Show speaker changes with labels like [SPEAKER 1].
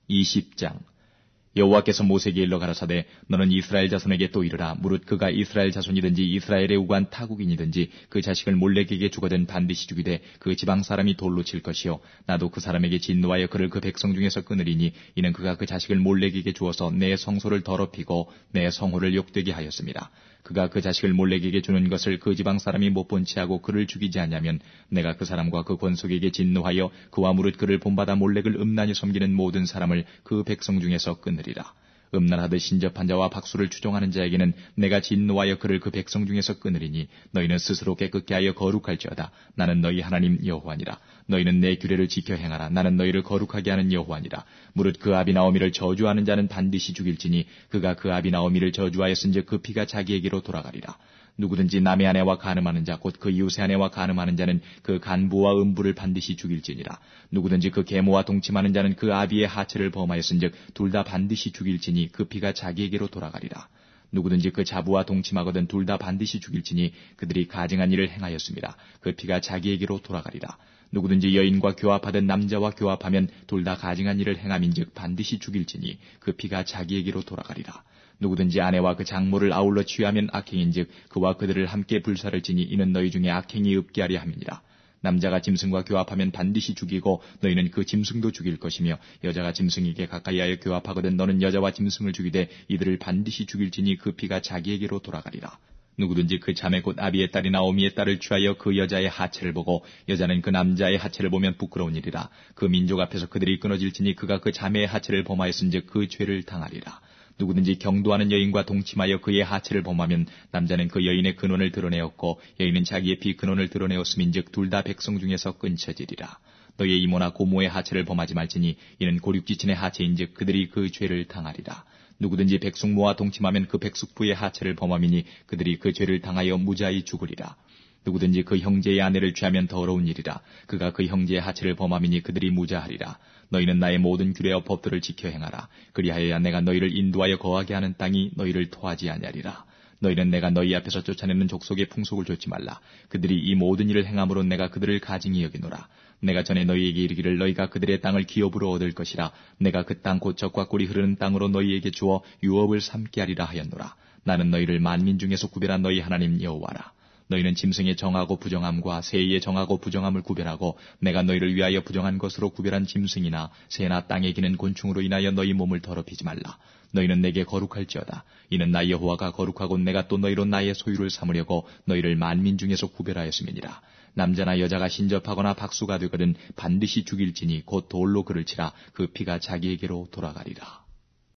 [SPEAKER 1] 20장. 여호와께서 모세에게 일러 가라사대 너는 이스라엘 자손에게 또 이르라. 무릇 그가 이스라엘 자손이든지 이스라엘에 우간 타국인이든지 그 자식을 몰렉에게 주거든 반드시 죽이되 그 지방 사람이 돌로 칠 것이요 나도 그 사람에게 진노하여 그를 그 백성 중에서 끊으리니 이는 그가 그 자식을 몰렉에게 주어서 내 성소를 더럽히고 내 성호를 욕되게 하였습니다. 그가 그 자식을 몰렉에게 주는 것을 그 지방 사람이 못 본 채하고 그를 죽이지 않냐면 내가 그 사람과 그 권속에게 진노하여 그와 무릇 그를 본받아 몰렉을 음란히 섬기는 모든 사람을 그 백성 중에서 끊으리라. 음란하듯 신접한 자와 박수를 추종하는 자에게는 내가 진노하여 그를 그 백성 중에서 끊으리니 너희는 스스로 깨끗게 하여 거룩할지어다. 나는 너희 하나님 여호와니라. 너희는 내 규례를 지켜 행하라. 나는 너희를 거룩하게 하는 여호와니라. 무릇 그 아비나오미를 저주하는 자는 반드시 죽일지니 그가 그 아비나오미를 저주하였은즉 그 피가 자기에게로 돌아가리라. 누구든지 남의 아내와 간음하는 자 곧 그 이웃의 아내와 간음하는 자는 그 간부와 음부를 반드시 죽일지니라. 누구든지 그 계모와 동침하는 자는 그 아비의 하체를 범하였은즉 둘 다 반드시 죽일지니 그 피가 자기에게로 돌아가리라. 누구든지 그 자부와 동침하거든 둘 다 반드시 죽일지니 그들이 가증한 일을 행하였습니다. 그 피가 자기에게로 돌아가리라. 누구든지 여인과 교합하든 남자와 교합하면 둘 다 가증한 일을 행함인즉 반드시 죽일지니 그 피가 자기에게로 돌아가리라. 누구든지 아내와 그 장모를 아울러 취하면 악행인즉 그와 그들을 함께 불사를 지니 이는 너희 중에 악행이 없게 하려 함이니라. 남자가 짐승과 교합하면 반드시 죽이고 너희는 그 짐승도 죽일 것이며 여자가 짐승에게 가까이하여 교합하거든 너는 여자와 짐승을 죽이되 이들을 반드시 죽일지니 그 피가 자기에게로 돌아가리라. 누구든지 그 자매 곧 아비의 딸이나 어미의 딸을 취하여 그 여자의 하체를 보고 여자는 그 남자의 하체를 보면 부끄러운 일이라. 그 민족 앞에서 그들이 끊어질지니 그가 그 자매의 하체를 범하였은즉 그 죄를 당하리라. 누구든지 경도하는 여인과 동침하여 그의 하체를 범하면 남자는 그 여인의 근원을 드러내었고 여인은 자기의 피 근원을 드러내었음인즉 둘 다 백성 중에서 끊쳐지리라. 너희의 이모나 고모의 하체를 범하지 말지니 이는 고륙지친의 하체인즉 그들이 그 죄를 당하리라. 누구든지 백숙모와 동침하면 그 백숙부의 하체를 범함이니 그들이 그 죄를 당하여 무자히 죽으리라. 누구든지 그 형제의 아내를 취하면 더러운 일이라. 그가 그 형제의 하체를 범함이니 그들이 무자하리라. 너희는 나의 모든 규례와 법들을 지켜 행하라. 그리하여야 내가 너희를 인도하여 거하게 하는 땅이 너희를 토하지 아니하리라. 너희는 내가 너희 앞에서 쫓아내는 족속의 풍속을 좇지 말라. 그들이 이 모든 일을 행함으로 내가 그들을 가증히 여기노라. 내가 전에 너희에게 이르기를 너희가 그들의 땅을 기업으로 얻을 것이라. 내가 그 땅 곧 젖과 꿀이 흐르는 땅으로 너희에게 주어 유업을 삼게 하리라 하였노라. 나는 너희를 만민 중에서 구별한 너희 하나님 여호와라. 너희는 짐승의 정하고 부정함과 새의 정하고 부정함을 구별하고 내가 너희를 위하여 부정한 것으로 구별한 짐승이나 새나 땅에 기는 곤충으로 인하여 너희 몸을 더럽히지 말라. 너희는 내게 거룩할지어다. 이는 나 여호와가 거룩하고 내가 또 너희로 나의 소유를 삼으려고 너희를 만민 중에서 구별하였음이니라. 남자나 여자가 신접하거나 박수가 되거든 반드시 죽일지니 곧 돌로 그를 치라. 그 피가 자기에게로 돌아가리라.